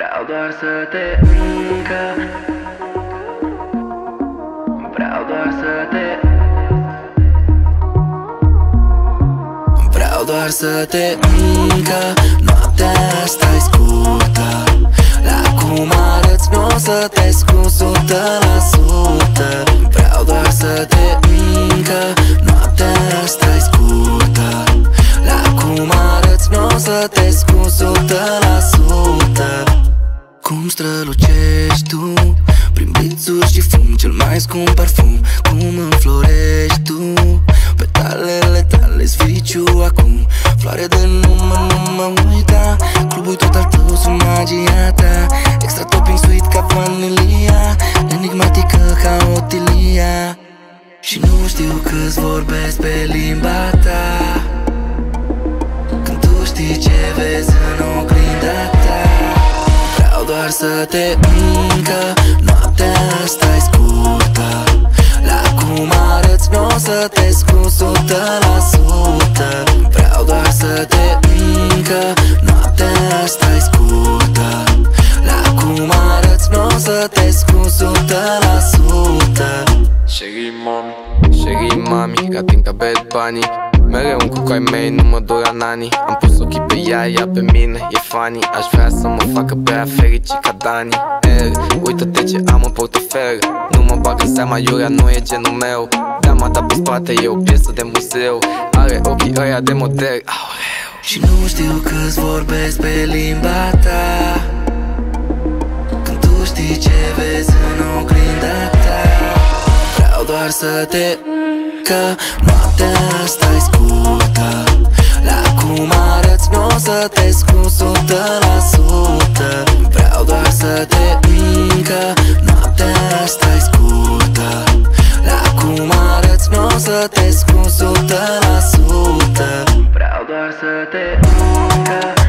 Vreau doar să te încă. Vreau doar să te. Vreau doar să te încă. Noaptea asta e scurtă. La cum arăți n-o să te scuz 100%. Vreau doar să te încă. Noaptea asta e scurtă. La cum arăți n-o să te scuz 100%. Cum strălucești tu prin blițuri și fum, cel mai scump parfum. Cum înflorești tu, petalele tale sfiriciu acum. Floare de număr, nu mă uita. Clubul tot al tău sub magia ta. Extra topping sweet ca vanilia, enigmatică ca Otilia. Și nu știu câți vorbesc pe limba ta, când tu știi ce vezi în oglinda ta. Vreau doar să te încă. Noaptea asta e scurtă. La cum arăți n-o să te scuz 100%. Vreau doar să te încă. Noaptea asta e scurtă. La cum arăți n-o să te scuz 100%. Sherry mami, rating ca Bad Bunny. Mereu un cuc ai mei, nu mă dor nani. Am pus ochii pe ea, ea pe mine, e funny. Aș vrea să mă facă pe ea fericit ca Dani. Uită-te ce am în portofel. Nu mă bag în seama, iurea nu e genul meu. Dama ta pe spate e o piesă de muzeu. Are ochii ăia de model, aureu. Și nu știu câți vorbesc pe limba ta, când tu știi ce vezi în oglinda ta. Vreau doar să te că noaptea asta e scurtă. La cum arăți n-o să te scuz 100%. Vreau doar să te încă. Noaptea asta e scurtă. La cum arăți n-o să te scuz 100%. Vreau doar să te încă.